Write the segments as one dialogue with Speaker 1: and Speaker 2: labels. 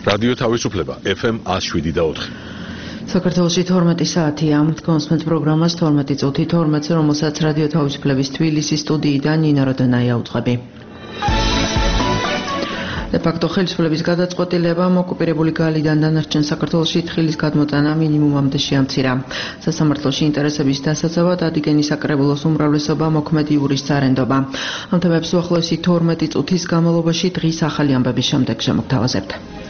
Speaker 1: რადიო თავისუფლება FM 107.4.
Speaker 2: საქართველოში 12 საათია. გონსმენთ პროგრამას 12 წუთი 12-ზე, რომელსაც რადიო თავისუფლების თბილისის სტუდიიდან ნინა როდანაია უძღვები. De-facto ხელისუფლების გადაწყვეტილება ოკუპირებული გალიდან დანარჩენ საქართველოში თხილის გადმოტანა მინიმუმამდე შეამცირა. Სასამართლოში ინტერესების დასაცავად ადიგენის საკრებულოს უმრავლესობა მოქმედ იურის წარენდობა. ამ თემებს უახლოესი 12 წუთის განმავლობაში დღის ახალი ამბების შემდეგ შემოგთავაზებთ.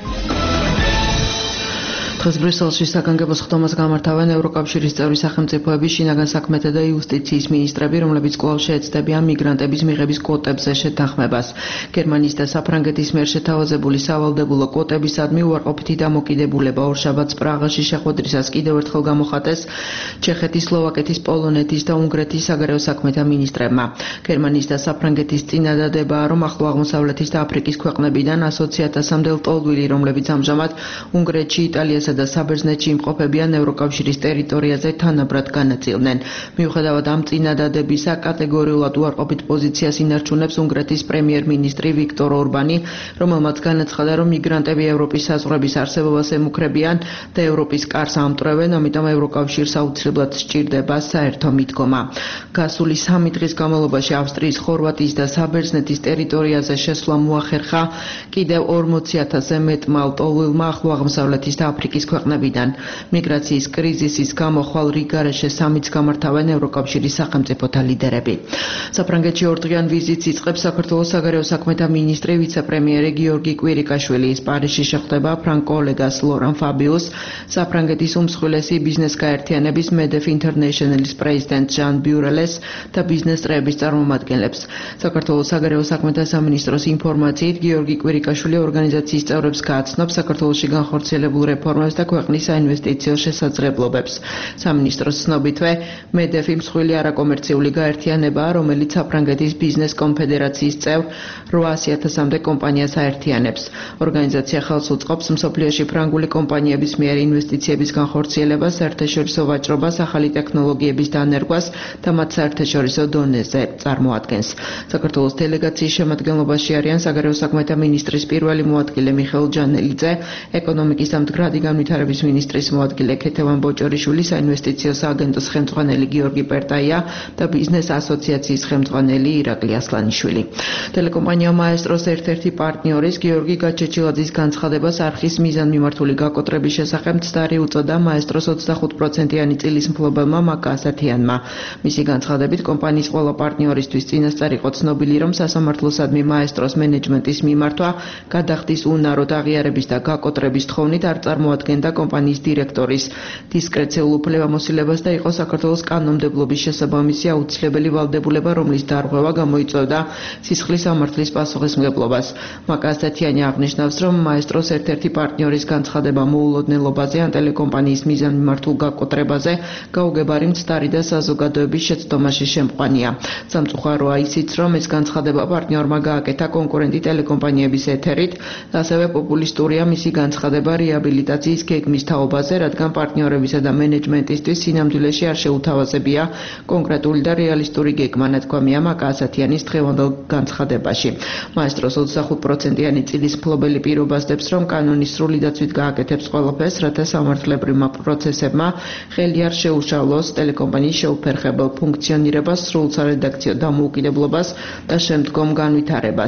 Speaker 2: დღეს ბრიუსელში საგანგებო სხდომას გამართავენ ევროკავშირის წევრი სახელმწიფოების შინაგან საქმეთა და იუსტიციის მინისტრები, რომლებიც კვლავ შეეცდებიან მიგრანტების მიღების კვოტებზე შეთანხმებას. გერმანიის და საფრანგეთის მიერ შეთავაზებული სავალდებულო კვოტებისადმი უარყოფითი დამოკიდებულება ორშაბათს პრაღაში შეხვედრისას კიდევ ერთხელ გამოხატეს ჩეხეთის, სლოვაკეთის, პოლონეთის და უნგრეთის საგარეო საქმეთა მინისტრებმა. გერმანიის და საფრანგეთის წინადადებაა, რომ ახლო აღმოსავლეთის და აფრიკის ქვეყნებიდან 100,000-მდე ლტოლვილი, რომლებიც ამჟამად უნგრეთში, იტალიასა და საბერძნეთში იმყოფებიან ევროკავშირის ტერიტორიაზე თანაბრად განაწილნენ. მიუხედავად ამ წინადადებისა, კატეგორიულად უარყოფით პოზიციას ინარჩუნებს უნგრეთის პრემიერ-მინისტრი ვიქტორ ორბანი, რომელმაც განაცხადა, რომ მიგრანტები ევროპის საზღვრების არსებობას ემუქრებიან და ევროპის კარს ამტვრევენ, ამიტომ ევროკავშირს აუცილებლად სჭირდება საერთო მიდგომა. გასული 3 დღის განმავლობაში ავსტრიის, ხორვატიის და საბერძნეთის ტერიტორიაზე შესვლა მოახერხა კიდევ 40,000-ზე მეტმა ლტოლვილმა ახლო აღმოსავლეთის და აფრიკის ქვეყნებიდან. მიგრაციის კრიზისის გამო ხვალ რიგარეშე 3-ც გამართავენ ევროკავშირის სახელმწიფოთა ლიდერები. საფრანგეთში 2 დღიან ვიზიტს იწყებს საქართველოს საგარეო საქმეთა მინისტრი, ვიცე-პრემიერი გიორგი კვირიკაშვილი. ის პარიზში შეხვდება ფრანგ კოლეგას ლორან ფაბიუს, საფრანგეთის უმსხვილესი ბიზნეს გაერთიანების MEDEF International-ის პრეზიდენტ ჟან ბიურელეს და ბიზნეს წრეების წარმომადგენლებს. საქართველოს საგარეო საქმეთა სამინისტროს ინფორმაციით, გიორგი კვირიკაშვილი ორგანიზაციის წევრებს გააცნობს საქართველოში განხორციელებულ რეფორმებს და ქვეყნის საინვესტიციო შესაძლებლობებს. სამინისტროს ცნობითვე, MEDEF მსხვილი არაკომერციული გაერთიანებაა, რომელიც საფრანგეთის ბიზნეს კონფედერაციის წევრ 800,000-მდე კომპანიას აერთიანებს. ორგანიზაცია ხელს უწყობს მსოფლიოში ფრანგული კომპანიების მიერ ინვესტიციების განხორციელებას, საერთაშორისო ვაჭრობას, ახალი ტექნოლოგიების დანერგვას და მათ საერთაშორისო დონეზე წარმოადგენს. საქართველოს დელეგაციის შემადგენლობაში არიან საგარეო საქმეთა მინისტრის პირველი მოადგილე მიხეილ ჯანელიძე, ეკონომიკის და მდგრადი განვითარების მინისტრის მოადგილე ქეთევან ბოჭორიშვილი, საინვესტიციო სააგენტოს ხელმძღვანელი გიორგი პერტაია და ბიზნეს ასოციაციის ხელმძღვანელი ირაკლი ასლანიშვილი. ტელეკომპანია მაესტროს ერთ-ერთი პარტნიორის გიორგი გაჩეჩილაძის განცხადებას არხის მიზანმიმართული გაკოტრების შესახებ მცდარი უწოდა მაესტროს 25%-იანი წილის მფლობელმა მაკა ასათიანმა. მისი განცხადებით, კომპანიის ყველა პარტნიორისთვის წინასწარ იყო ცნობილი, რომ სასამართლოსადმი მაესტროს მენეჯმენტის მიმართვა გადახდის უნაროდ აღიარების და გაკოტრების თხოვნით არ წარმოადგენდა კომპანიის დირექტორის დისკრეციულ უფლებამოსილებას და იყო საქართველოს კანონმდებლობის შესაბამისი აუცილებელი ვალდებულება, რომლის დარღვევა გამოიწვევდა სისხლის სამართლის პასუხისმგებლობას. მაკა ასათიანი აღნიშნავს, რომ მაესტროს ერთ-ერთი პარტნიორის განცხადება მოულოდნელობაზე ან ტელეკომპანიის მიზანმიმართულ გაკოტრებაზე გაუგებარი მცდარი და საზოგადოების შეცდომაში შემყვანია. სამწუხაროა ისიც, რომ ეს განცხადება პარტნიორმა გააკეთა კონკურენტი ტელეკომპანიების ეთერით, ასევე პოპულისტურია მისი განცხადება რეაბილიტაციის გეგმის თაობაზე, რადგან პარტნიორებისა და მენეჯმენტისთვის სინამდვილეში არ შეუთავაზებია კონკრეტული და რეალისტური გეგმა, ნათქვამია მაკა ასათიანის დღევანდელ განცხადებაში. მაესტროს 25%-იანი წილის მფლობელი პირობასდებს, რომ კანონის სრული დაცვით გააკეთებს ყველაფერს, რათა სამართლებრივმა პროცესებმა ხელი არ შეუშალოს ტელეკომპანიის შეუფერხებელ ფუნქციონირებას, სრულ სარედაქციო დამოუკიდებლობას და შემდგომ განვითარებას.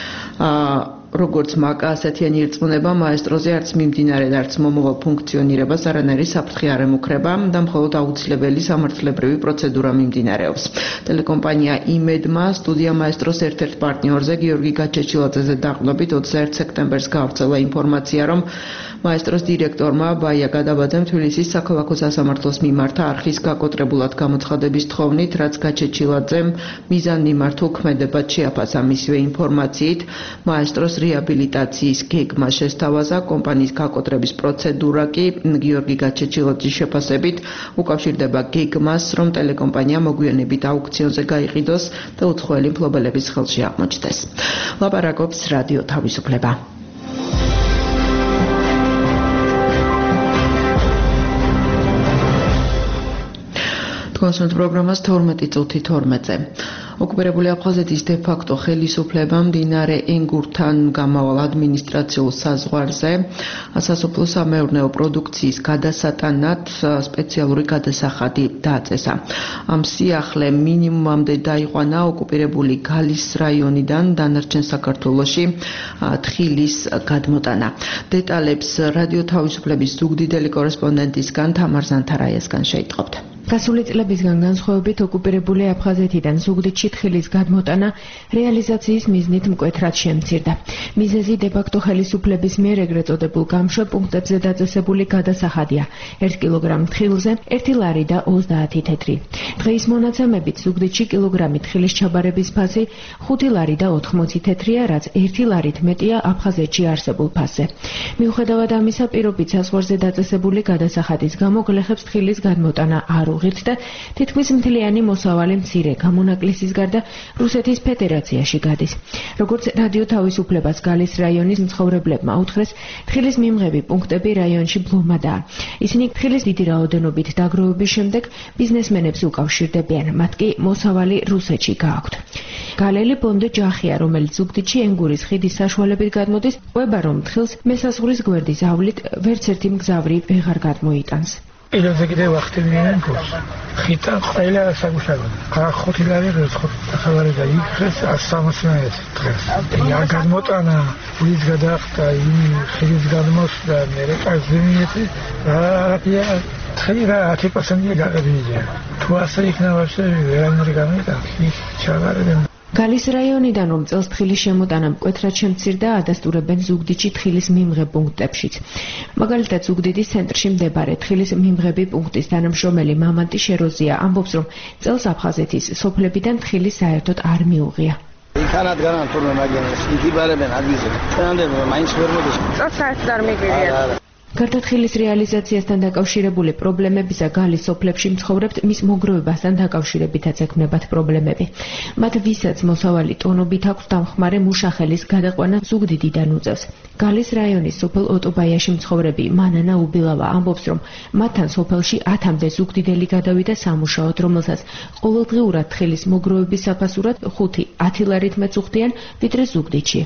Speaker 2: როგორც მაკა ასათიანი ირწმუნება, მაესტროზე არც მიმდინარე და არც მომავალ ფუნქციონირებას არანაირი საფრთხე არ ემუქრება და მხოლოდ აუცილებელი სამართლებრივი პროცედურა მიმდინარეობს. ტელეკომპანია იმედმა სტუდია მაესტროს ერთ-ერთ პარტნიორზე გიორგი გაჩეჩილაძეზე დაყრდნობით 21 სექტემბერს გაავრცელა ინფორმაცია, რომ მაესტროს დირექტორმა ბაია გადაბაძემ თბილისის საქალაქო სასამართლოს მიმართა არხის გაკოტრებულად გამოცხადების თხოვნით, რაც გაჩეჩილაძემ მიზანმიმართულ ქმედებად შეაფასა. მისივე ინფორმაციით, მაესტროს რეაბილიტაციის გეგმა შესთავაზა, კომპანიის გაკოტრების პროცედურა კი გიორგი გაჩეჩილაძის შეფასებით უკავშირდება გეგმას, რომ ტელეკომპანია მოგვიანებით აუქციონზე გაიყიდოს და უცხოელი მფლობელების ხელში აღმოჩნდეს. ლაპარაკობს რადიო თავისუფლება. კონსულტ პროგრამას 12 წუთი 12-ზე. ოკუპირებული აფხაზეთის დე-ფაქტო ხელისუფლება მდინარე ენგურთან გამავალ ადმინისტრაციულ საზღვარზე სასოფლო-სამეურნეო პროდუქციის გადასატანად სპეციალური გადასახადი დააწესა. ამ სიახლე მინიმუმამდე დაიყვანა ოკუპირებული გალის რაიონიდან დანარჩენ საქართველოში თხილის გადმოტანა. დეტალებს რადიო თავისუფლების ზუგდიდელი კორესპონდენტისგან თამარ ზანთარაიასგან შეიტყობთ.
Speaker 3: გასული წლებისგან განსხვავებით ოკუპირებული აფხაზეთიდან ზუგდიდში თხილის გადმოტანა რეალიზაციის მიზნით მკვეთრად შემცირდა. მიზეზი დე-ფაქტო ხელისუფლების მიერ ეგრეთ წოდებულ გამშვებ პუნქტებზე დაწესებული გადასახადია. 1 კილოგრამ თხილზე 1 ლარი და 30 თეთრი. დღეის მონაცემებით ზუგდიდში კილოგრამი თხილის ჩაბარების ფასი 5 ლარი და 80 თეთრია, რაც 1 ლარით მეტია აფხაზეთში არსებულ ფასზე. მიუხედავად ამისა, პირობით საზღვარზე დაწესებული გადასახადის გამო გლეხებს თხილის გადმოტანა არ უღირთ და თითქმის მთლიანი მოსავალი მცირე გამონაკლისის გარდა რუსეთის ფედერაციაში გადის. როგორც რადიო თავისუფლებას გალის რაიონის მცხოვრებლებმა უთხრეს, თხილის მიმღები პუნქტები რაიონში ბლომადაა. ისინი თხილის დიდი რაოდენობით დაგროვების შემდეგ ბიზნესმენებს უკავშირდებიან, მათ კი მოსავალი რუსეთში გააქვთ. გალელი ბონდო ჯახია, რომელიც ზუგდიდში ენგურის ხიდის საშუალებით გადმოდის, ყვება რომ თხილს მესაზღვრის გვერდის ავლით ვერც ერთი მგზავრი ვეღარ გადმოიტანს.
Speaker 4: Ilose კიდევ ახტენიან გულს. ხითა ყველა საგუშაგო. 5 ლარი ხალხი და იქეს 160 დღეს. Я გადმოტანა ის გადახდა იმ ხიდის გადმოსდა მე რეკაზინიეთი რა თხილა 10% გადავიდა. თუ ასე იქნება ვერანაირი გამიტა ჩავარდე.
Speaker 3: გალის რაიონიდან რომ წელს თხილის შემოტანა მკვეთრად შემცირდა, ადასტურებენ ზუგდიდში თხილის მიმღებ პუნქტებშიც. მაგალითად, ზუგდიდის ცენტრში მდებარე თხილის მიმღები პუნქტის თანამშრომელი მამანტი შეროზია ამბობს, რომ წელს აფხაზეთის სოფლებიდან თხილი საერთოდ არ მიუღია.
Speaker 5: იქანად განან თურმე მაგიანს იგიბარებენ ადგილზე. ჩვენამდე მაინც ვერ მოდის.
Speaker 6: წელს საერთოდ არ მიგვიღია.
Speaker 3: გარდა თხილის რეალიზაციასთან დაკავშირებული პრობლემებისა, გალის სოფლებში მცხოვრებთ მის მოგროვებასთან დაკავშირებითაც ექმნებათ პრობლემები. მათ ვისაც მოსავალი ტონობით აქვს დამხმარე მუშახელის გადაყვანა ზუგდიდიდან უწევს. გალის რაიონის სოფელ ოტობაიაში მცხოვრები მანანა უბილავა ამბობს, რომ მათთან სოფელში 10-მდე ზუგდიდელი გადავიდა სამუშაოდ, რომელსაც ყოველდღიურად თხილის მოგროვების საფასურად 5-10 ლარით მეწუხდიან, ვიდრე ზუგდიდში.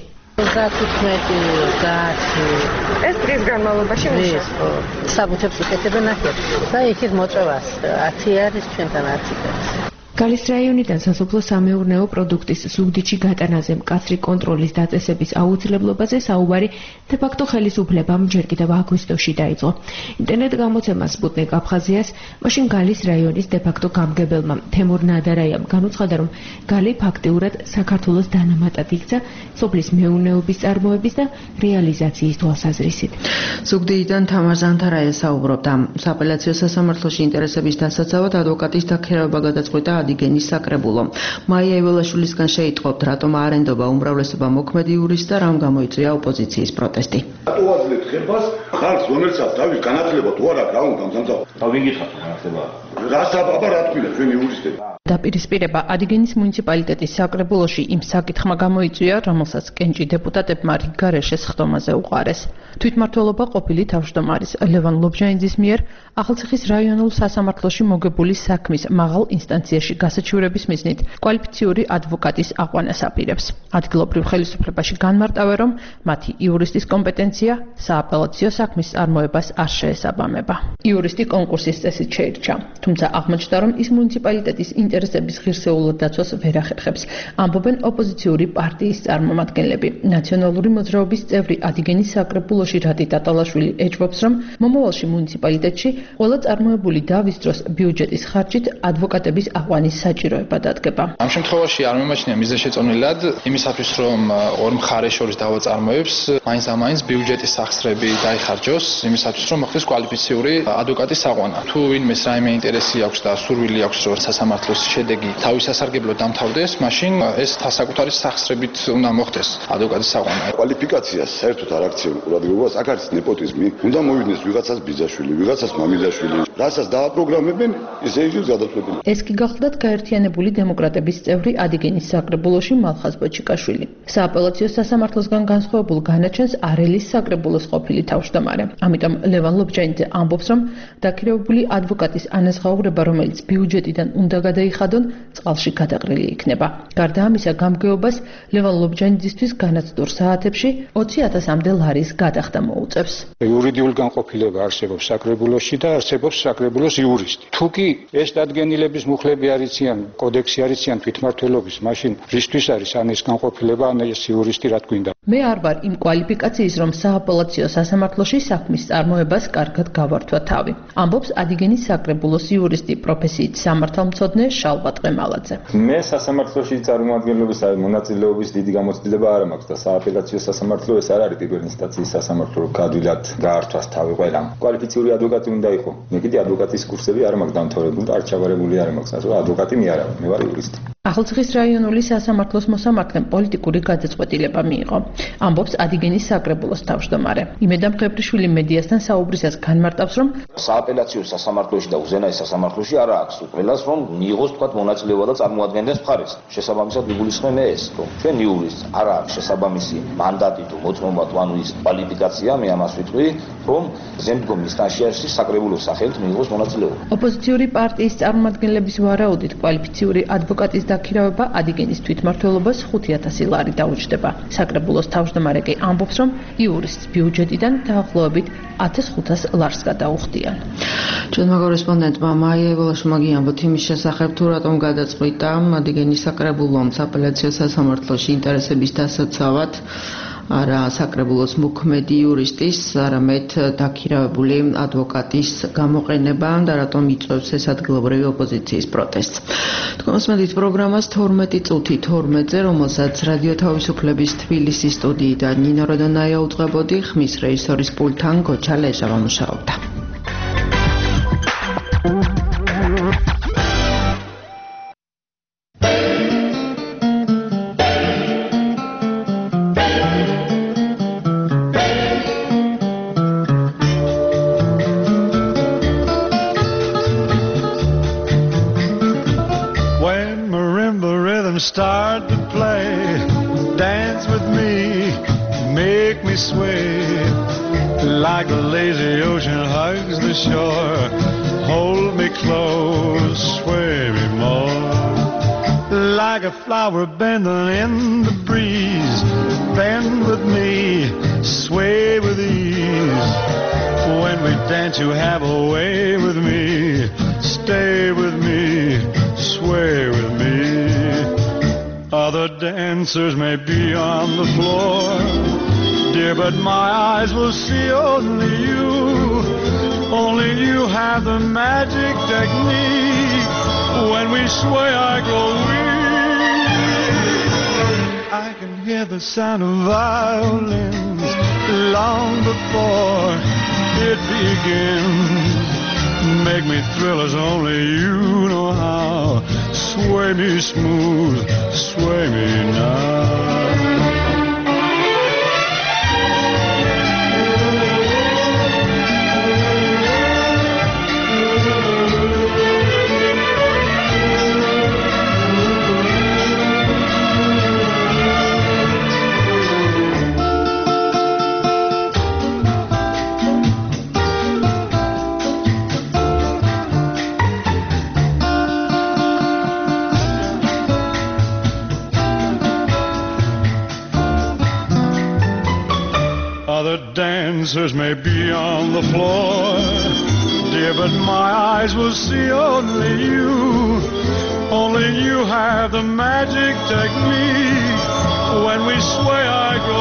Speaker 6: ეს დღის განმავლობაში მუშაობ.
Speaker 7: საბუთებს უკეთებენ ახეთ და იქით მოწევას 10 არის ჩვენთან 10.
Speaker 3: გალის რაიონიდან სასოფლო-სამეურნეო პროდუქტის ზუგდიდში გატანაზე მკაცრი კონტროლის დაწესების აუცილებლობაზე საუბარი დე-ფაქტო ხელისუფლებამ ჯერ კიდევ აგვისტოში დაიწყო. ინტერნეტ გამოცემა სპუტნიკ აფხაზიას მაშინ გალის რაიონის დე-ფაქტო გამგებელმა თემურ ნადარაიამ განუცხადა, რომ გალი ფაქტიურად საქართველოს დანამატად იქცა სოფლის მეურნეობის წარმოების და რეალიზაციის თვალსაზრისით.
Speaker 2: ზუგდიდიდან თამარ ზანთარაია საუბრობდა. სააპელაციო სასამართლოში ინტერესების დასაცავად ადვოკატის დაქირავება გადაწყვიტა ადიგენის საკრებულო. მაია იველაშვილისგან შეიტყობთ, რატომ არენდობა უმრავლესობა მოქმედი იურისტს და რამ გამოიწვია ოპოზიციის პროტესტი.
Speaker 8: რატო აძლევთ ხებას ხალხს, რომელსაც თავის განათლება თუ არა რა უნდა გამძამძავ. თავი გითხართ განათლება. რას აბა რა თქვია ჩვენი იურისტები.
Speaker 9: დაპირისპირება ადიგენის მუნიციპალიტეტის საკრებულოში იმ საკითხმა გამოიწვია, რომელსაც კენჭი დეპუტატებმა რიგგარეშე სხდომაზე უყარეს. თვითმმართველობა ყოფილი თავმჯდომარის ლევან ლობჟანიძის მიერ ახალციხის რაიონულ სასამართლოში მოგებული საქმის მაღალ ინსტანციაში გასაჩივრების მიზნით კვალიფიციური ადვოკატის აყვანას აპირებს. ადგილობრივ ხელისუფლებაში განმარტავენ, რომ მათი იურისტის კომპეტენცია სააპელაციო საქმის წარმოებას არ შეესაბამება. იურისტი კონკურსის წესით შეირჩა, თუმცა აღმოჩნდა, რომ ის მუნიციპალიტეტის ინტერესების ღირსეულად დაცვას ვერ ახერხებს. ამბობენ ოპოზიციური პარტიის წარმომადგენლები. ნაციონალური მოძრაობის წევრი ადიგენის საკრებულოში რატი ტატალაშვილი ეჭვობს, რომ მომავალში მუნიციპალიტეტში ყველა წარმოებული დავის დროს ბიუჯეტის ხარჯით ადვოკატების აყვანის საჭიროება დადგება.
Speaker 10: ამ შემთხვევაში არ მიმაჩნია მიზეშეწონილად იმისათვის, რომ ორ მხარეს შორის დავაწარმოებს, მაინც ამაინც ბიუჯეტის სახსრები დაიხარჯოს, იმისათვის, რომ მოხდეს კვალიფიციური ადვოკატის აყვანა. თუ ვინმეს რაიმე ინტერესი აქვს და სურვილი აქვს, რომ სასამართლოს შედეგი თავის სასარგებლოდ დამთავრდეს, მაშინ ეს საკუთარი სახსრებით უნდა მოხდეს ადვოკატის აყვანა.
Speaker 8: კვალიფიკაციას საერთოდ არ აქცევენ ყურადღებას, აქ არის ნეპოტიზმი, უნდა მოვიდეს ვიღაცას ბიძაშვილი, ვიღაცას მამიდაშვილი. რასაც დააპროგრამებენ, ესე იქნება გადაწყვეტილი.
Speaker 9: ეს კი გახლდათ გაერთიანებული დემოკრატების წევრი ადიგენის საკრებულოში მალხაზ ბოჩიკაშვილი. სააპელაციო სასამართლოსგან განსხვავებულ განაჩენსარელის საკრებულოს ყოფილი თავმჯდომარე. ამიტომ ლევან ლობჯანიძე ამბობს, რომ დაქირავებული ადვოკატის ანაზღაურება, რომელიც ბიუჯეტიდან უნდა გადაიხადონ, წყალში გადაყრილი იქნება. გარდა ამისა, გამგეობას ლევან ლობჯანიძისთვის განაცდურ საათებში 20,000-მდე ლარის გადახდა მოუწევს.
Speaker 11: იურიდიული განყოფილება არსებობს საკრებულოში და არსებობს საკრებულოს იურისტი. თუ კი ეს დადგენილების მუხლები არიციან, კოდექსი არიციან თვითმმართველობის, მაშინ რისთვის არის ან ეს განყოფილება, ან ეს იურისტი რა გვინდა?
Speaker 9: მე არ ვარ იმ კვალიფიკაციის, რომ სააპელაციო სასამართლოში საქმის წარმოებას კარგად გავართვა თავი. ამბობს ადიგენის საკრებულოს იურისტი, პროფესიით სამართალმცოდნე შალვა ტყემალაძე.
Speaker 12: მე სასამართლოში წარმომადგენლობის მონაწილეობის დიდი გამოცდილება არ მაქვს და სააპელაციო სასამართლო ეს არ არის პირველი ინსტანციის სასამართლო, რომ გადვილად გაართვას თავი ყველამ. კვალიფიციური ადვოკატი უნდა იყო. მე კიდე ადვოკატის კურსები არ მაქვს დამთავრებული და არ ჩავარებული არ მაქვს, ასე რომ ადვოკატი მე არ ვარ, მე ვარ იურისტი.
Speaker 9: ახალციხის რაიონული სასამართლოს მოსამართლემ პოლიტიკური გადაწყვეტილება მიიღო. ამბობს ადიგენის საკრებულოს თავმჯდომარე. იმედამ ღებრიშვილი მედიასთან საუბრისას განმარტავს, რომ
Speaker 13: სააპელაციო სასამართლოში და უზენაეს სასამართლოში არა აქვს ყველას, რომ მიიღოს თქვა მონაწილეობა და წარმოადგენდეს მხარეს. შესაბამისად მიგულისხმე მე ეს, რომ ჩვენ იურისტს არ აქვს შესაბამისი მანდატი თუ მოწმობა თუ ანუ ის კვალიფიკაცია, მე ამას ვიტყვი, რომ ზემდგომ ინსტანციაში საკრებულოს სახელით მიიღოს მონაწილეობა.
Speaker 9: ოპოზიციური პარტიის წარმომადგენლების ვარაუდით კვალიფიციური ადვოკატის დაქირავება ადიგენის თვითმმართველობას 5,000 ლარი დაუჯდება. საკრებულოს თავმჯდომარე კი ამბობს, რომ იურისტს ბიუჯეტიდან დაახლოებით 1,500 ლარს გადაუხდიან.
Speaker 2: ჩვენმა კორესპონდენტმა მაია ევოლაშმაგი ამბობთ იმის შესახებ, თუ რატომ გადაწყვიტა ადიგენის საკრებულომ სააპელაციო სასამართლოში ინტერესების დასაცავად არა საკრებულოს მოქმედი იურისტის, არამედ დაქირავებული ადვოკატის გამოყენება და რატომ იწვევს ეს ადგილობრივი ოპოზიციის პროტესტს. თქვენსმენთ პროგრამას 12 წუთი 12-ზე, რომელსაც რადიო თავისუფლების თბილისის სტუდიიდან ნინო როდონაია უწყებოდი, ხმის რეჟისორის პულტთან გოჩა ლეჟავა მუშაობდა.
Speaker 14: Start to play, dance with me, make me sway, like the lazy ocean hugs the shore, hold me close, sway me more, like a flower bending in the breeze, bend with me, sway with ease, when we dance you have a way with me, stay with me, sway with me. Other dancers may be on the floor, dear, but my eyes will see only you. Only you have the magic technique. When we sway, I go weak. I can hear the sound of violins long before it begins. Make me thrill as only you know how. Sway me smooth, sway me now. Dancers may be on the floor, dear, but my eyes will see only you. Only you have the magic technique. When we sway, I go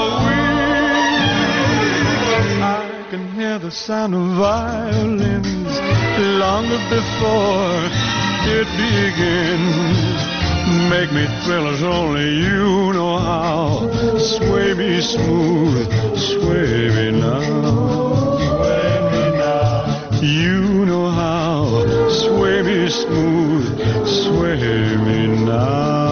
Speaker 14: weak. I can hear the sound of violins long before it begins. Make me thrill as only you know how. Sway me smooth, sway me now. Sway me now. You know how. Sway me smooth, sway me now.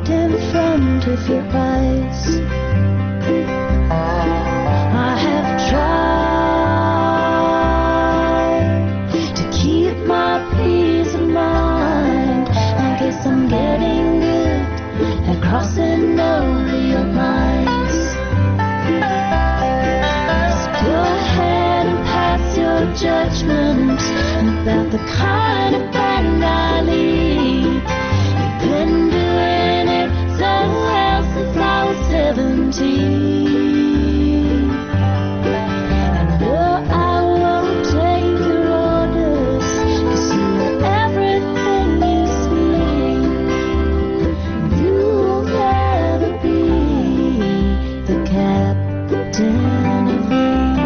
Speaker 15: right in front of your eyes. I have tried to keep my peace of mind. I guess I'm getting good at crossing over your lines. Just go ahead and pass your judgment about the kind of band I lead. You've been doing it so well since I was 17. And no, I won't take your orders, 'cause you are everything you see. You'll never be the captain of me.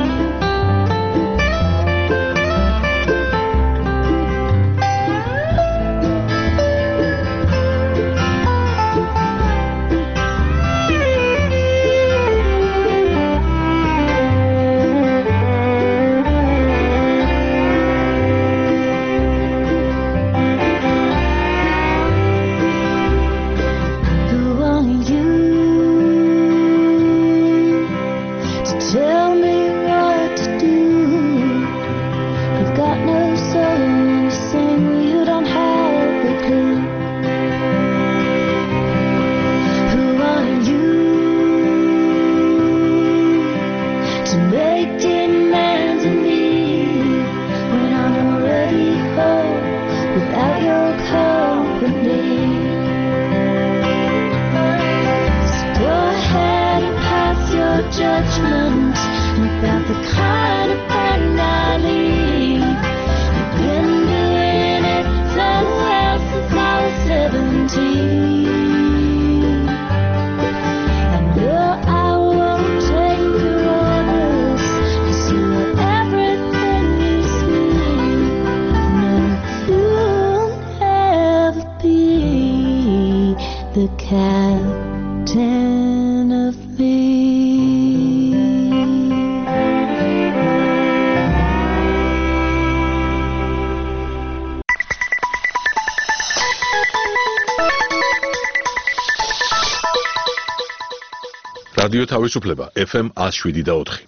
Speaker 15: Who are you to tell me what to do? You've got no soul and you sing, you don't have a clue. Who are you to make demands of me when I'm already home without your company? Go ahead and pass your judgment about the kind of band I lead. You've been doing it so well since I was 17. And no, I won't take your orders, 'cause you are everything you see. No, you'll never be the captain of me.
Speaker 1: რადიო თავისუფლება FM 107.4.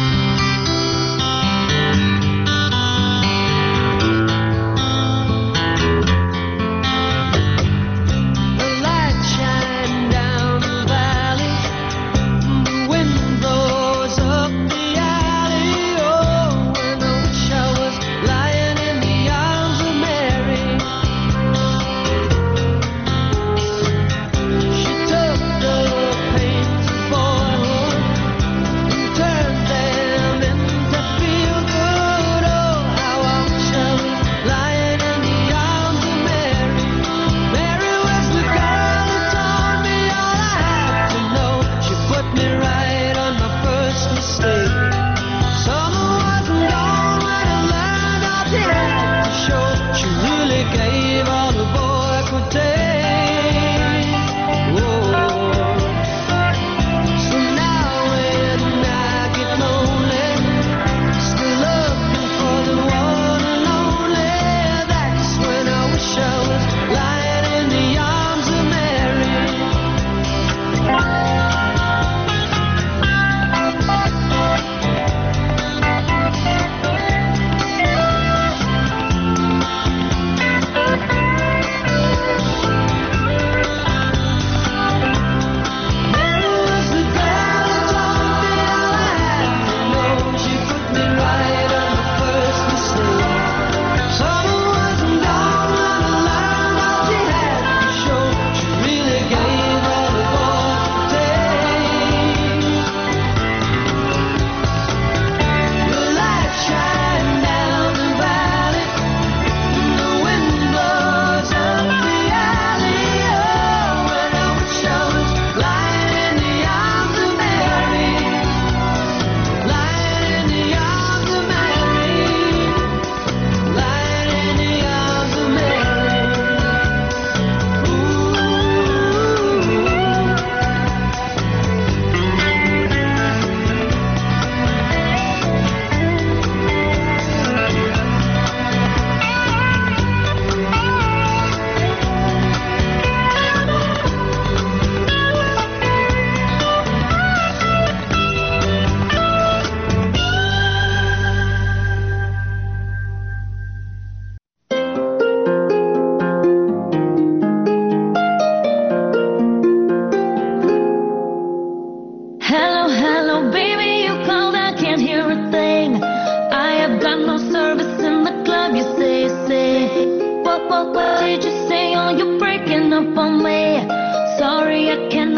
Speaker 15: The light shine down the valley, the wind blows up the alley. Oh, when I wish I was lying in the arms of Mary. She took the pains of boyhood and turned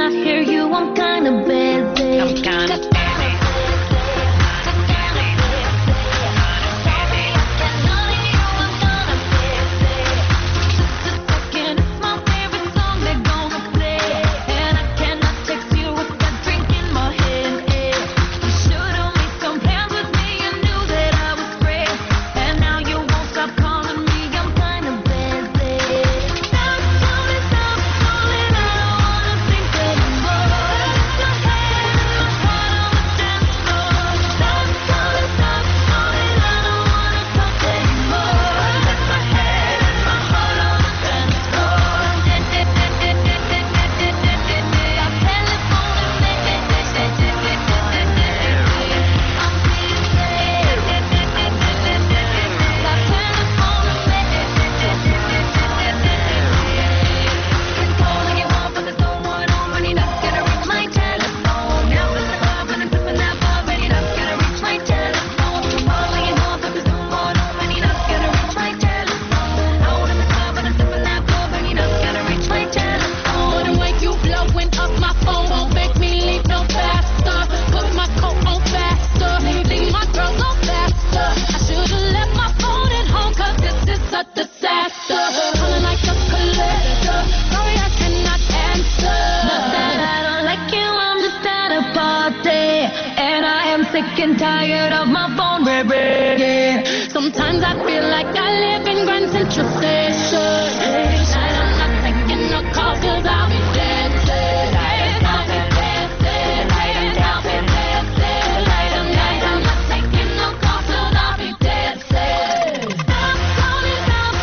Speaker 15: I hear you, I'm kinda busy. I'm kinda busy. Sick and tired of my phone ringing. Sometimes I feel like I live in Grand Central Station. Tonight I'm not taking no calls 'cause I'll be dancing. I'll be dancing. I'll be dancing. Tonight I'm not taking no calls 'cause I'll be dancing. Stop calling,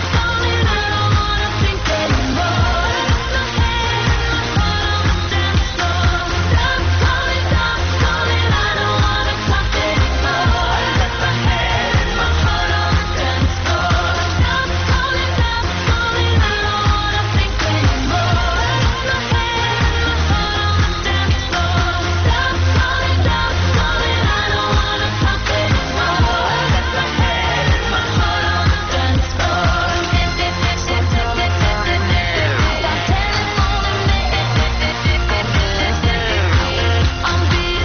Speaker 15: I don't wanna think anymore. My head and my heart on the dance floor. Stop calling, I don't wanna talk anymore. Left my head and my heart on the dance floor. Stop calling, I don't wanna think anymore. My head and my heart on the dance floor. Stop calling, I don't wanna talk anymore. Left my head and my heart on the dance floor. Stop telephoning me. I'm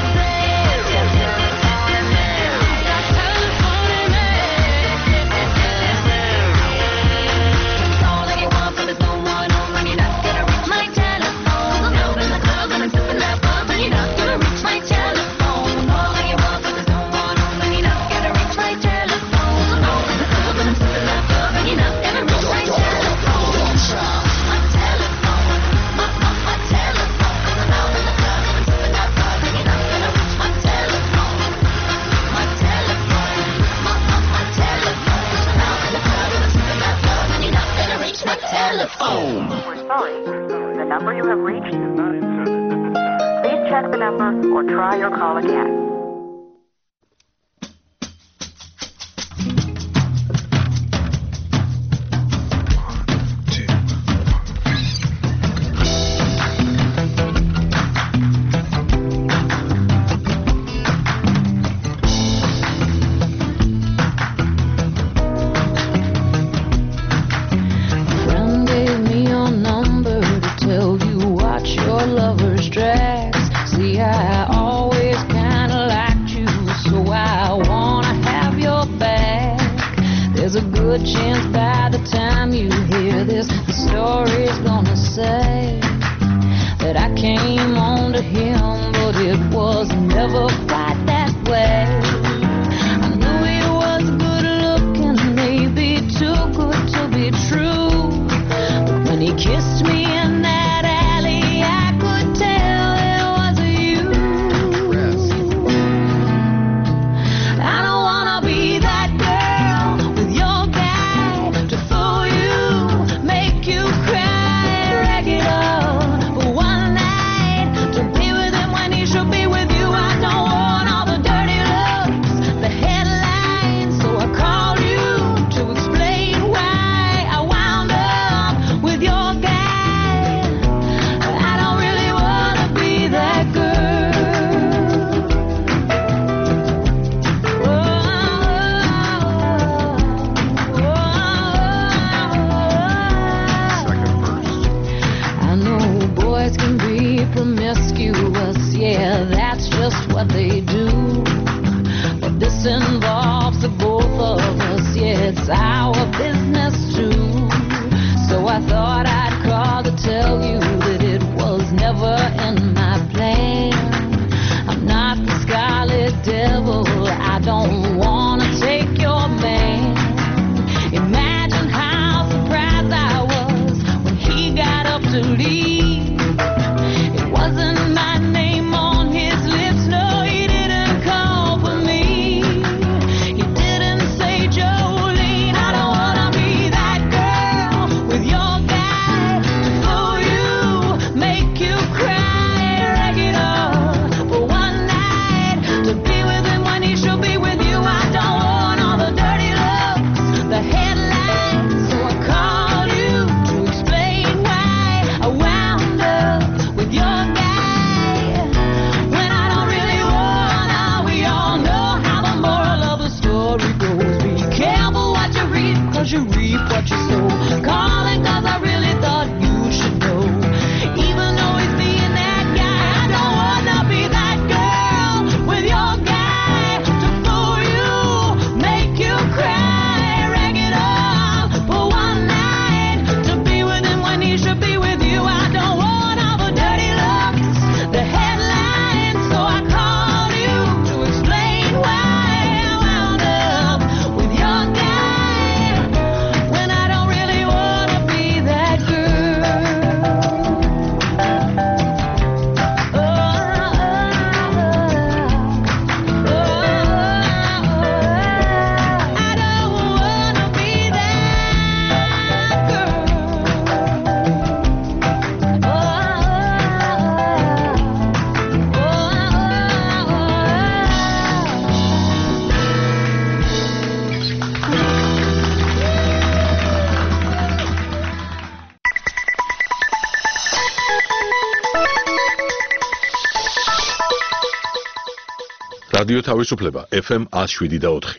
Speaker 16: We're sorry. The number you have reached is not in service. Please check the number or try your call again.
Speaker 15: Friend gave me your number to tell you watch your lover's tracks. See, I always kinda liked you, so I wanna have your back. There's a good chance by the time you hear this, the story's gonna say that I came on to him, but it was never quite that way. I knew he was good looking, maybe too good to be true. But when he kissed me in that alley, I could tell it was you. I don't wanna be that girl with your guy to fool you, make you cry regular for one night, to be with him when he should be with you. I don't want all the dirty love what you sow. Calling 'cause I really thought you should know. Even though he's being that guy, I don't wanna be that girl with your guy to fool you, make you cry, rag it all for one night to be with him when he should be with you. I don't want all the dirty looks, the headlines, so I called you to explain why I wound up with your guy when I don't really wanna be that girl. I don't wanna be that
Speaker 1: რადიო თავისუფლება FM 107.4.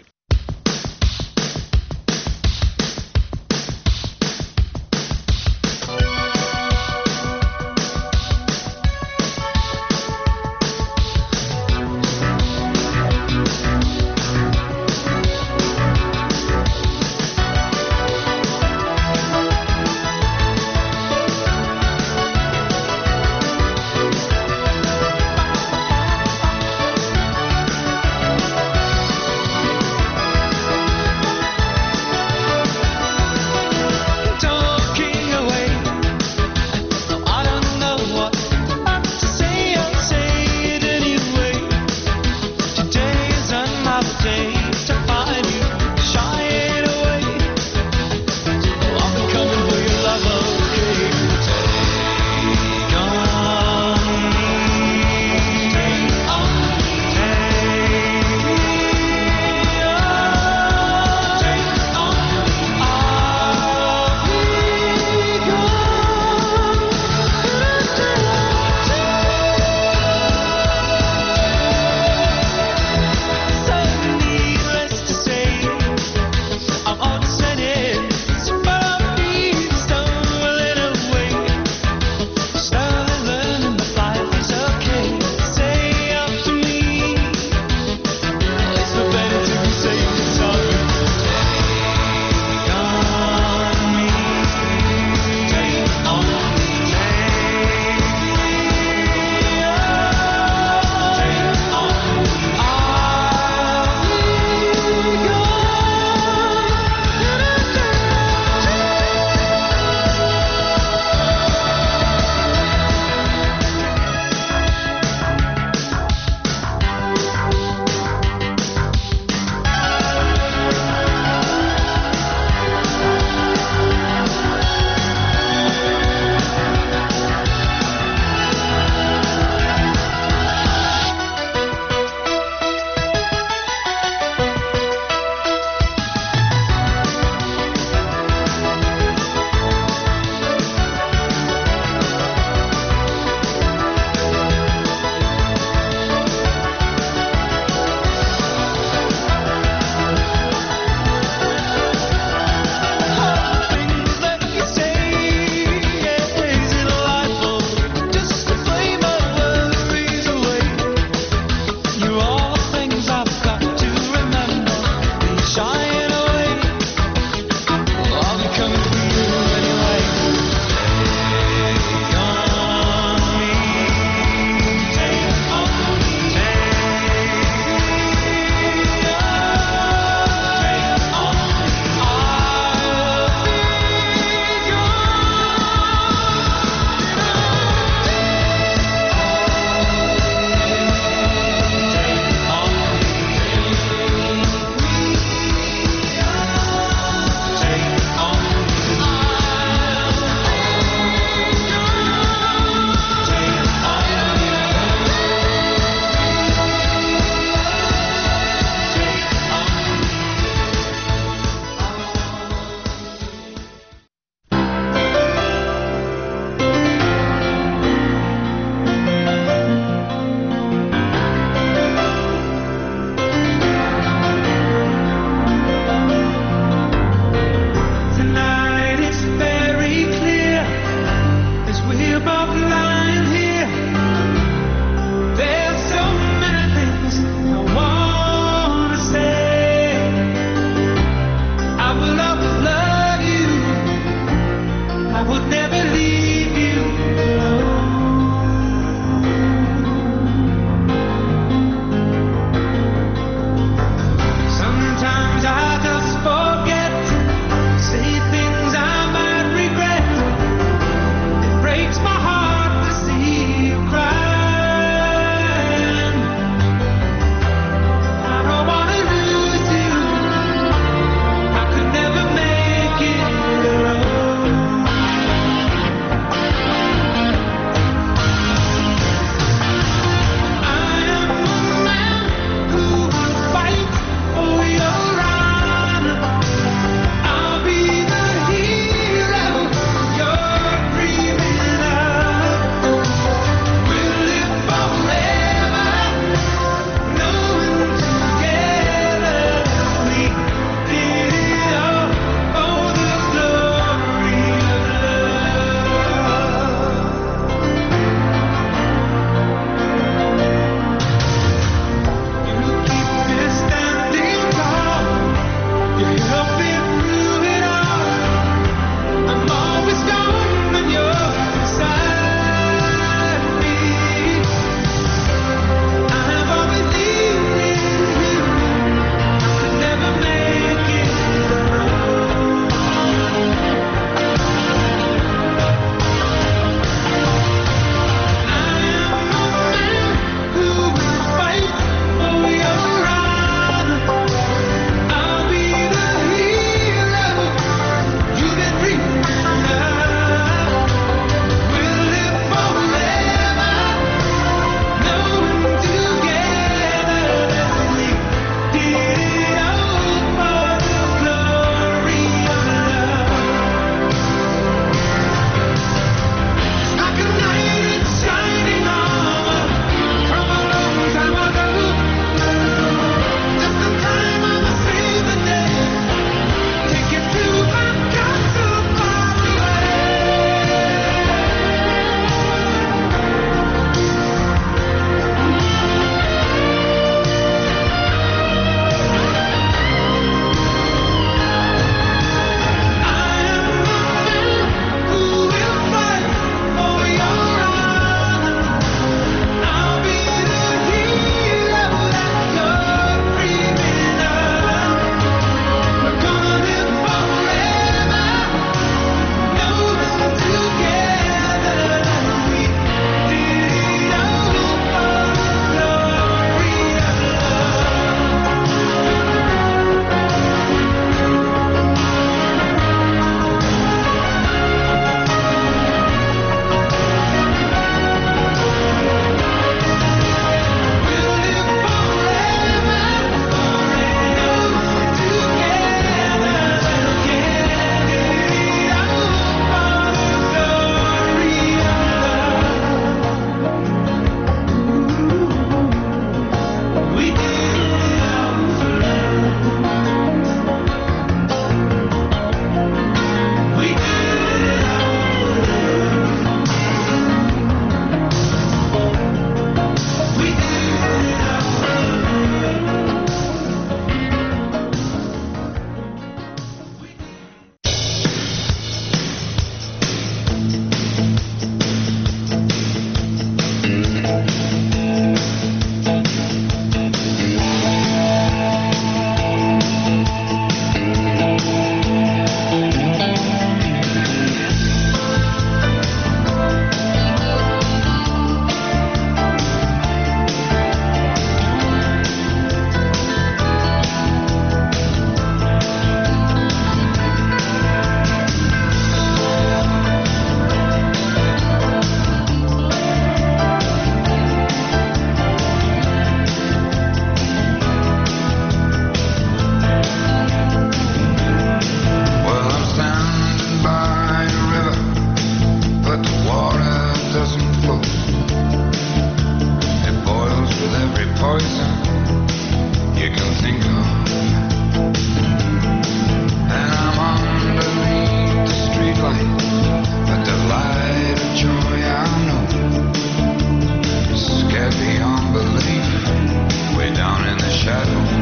Speaker 15: light, but the light of joy I know is scared beyond belief, way down in the shadows.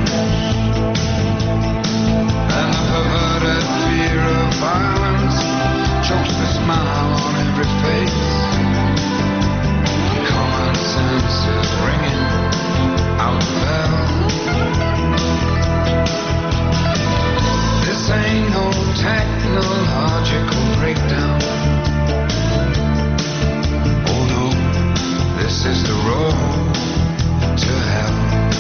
Speaker 15: And the perverted fear of violence chokes the smile on every face. Common sense is ringing out the bell. This ain't no technological breakdown. Oh no, this is the road to hell.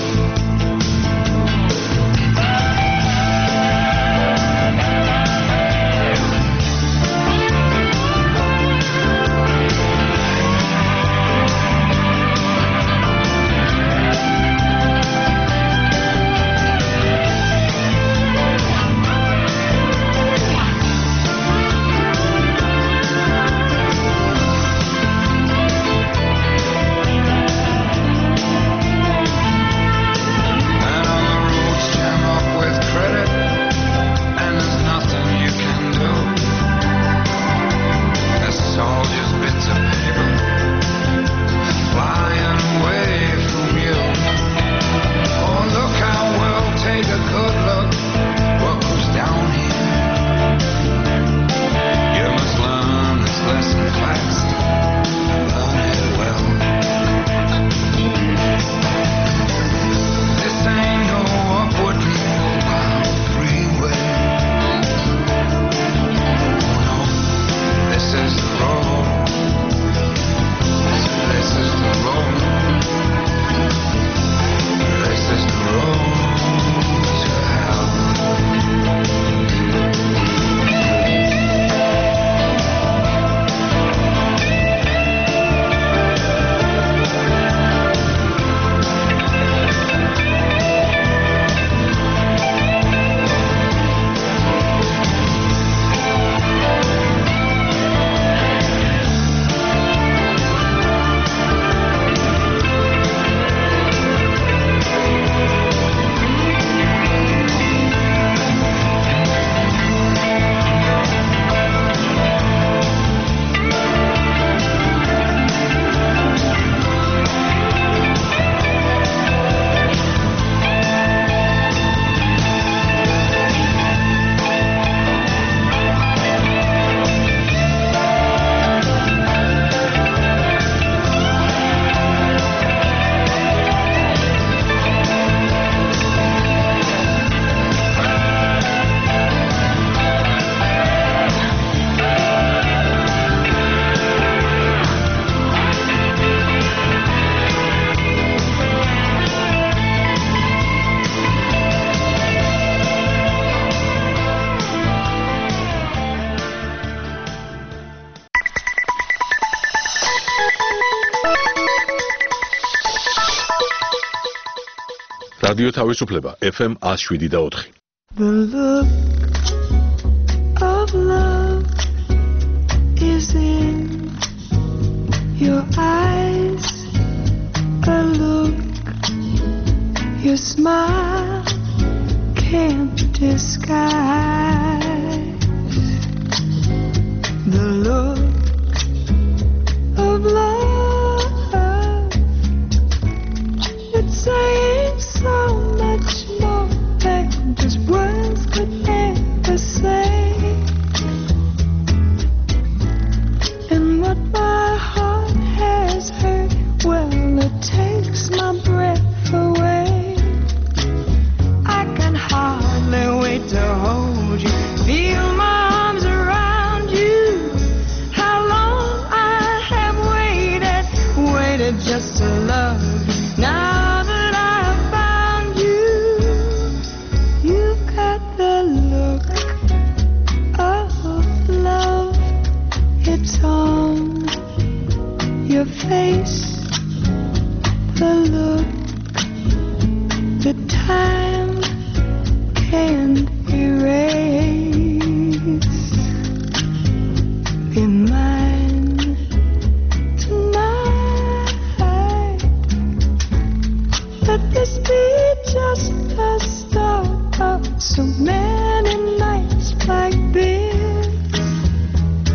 Speaker 1: რადიო თავისუფლება FM 107.4.
Speaker 15: The look of love is in your eyes, a look your smile can't disguise. The look of love, it's saying so much more than just words could ever say. And what my heart has heard, well, it takes my breath away. I can hardly wait to hold you, feel my arms around you. How long I have waited just to love you. Now your face, the look, the time can't erase. Be mine tonight. Let this be just the start of so many nights like this.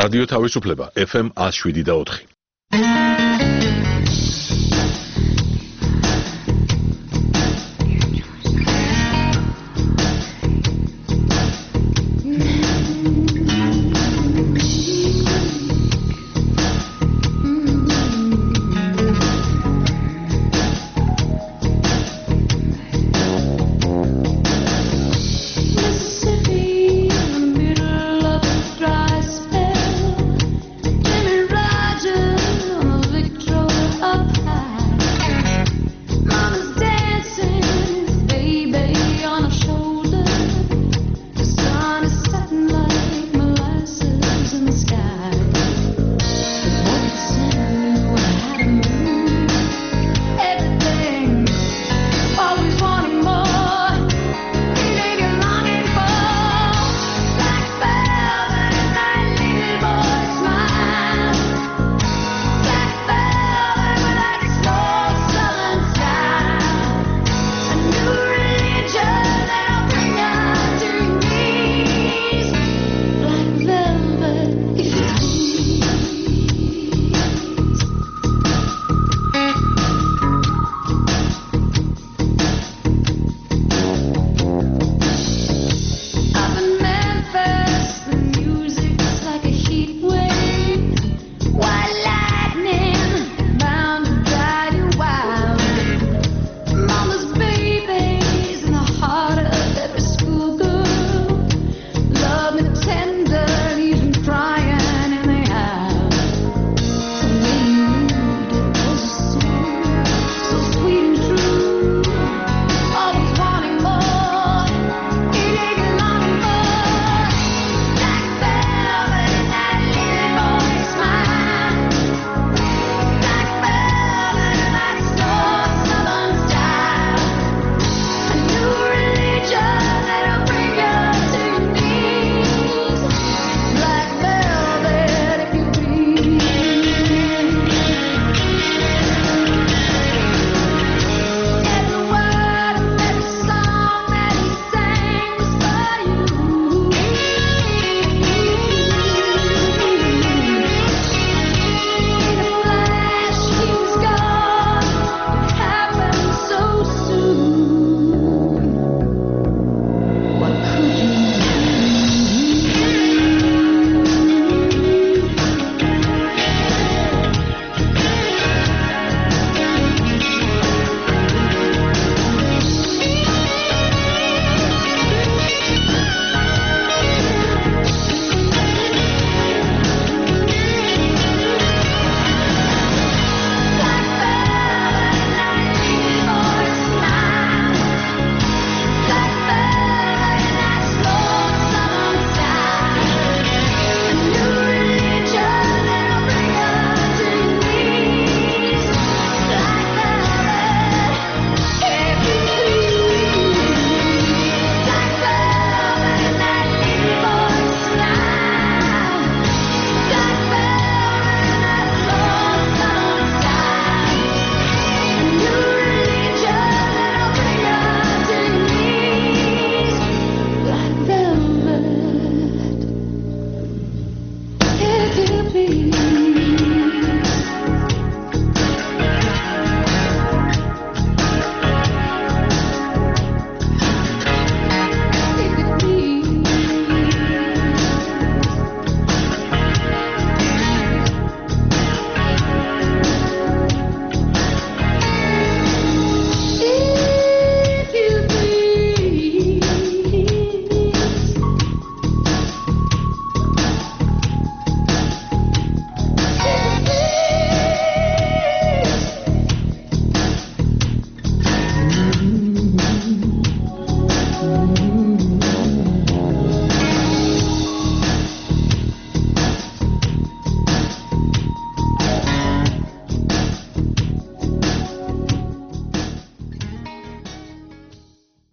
Speaker 1: რადიო თავისუფლება FM 107 და 4.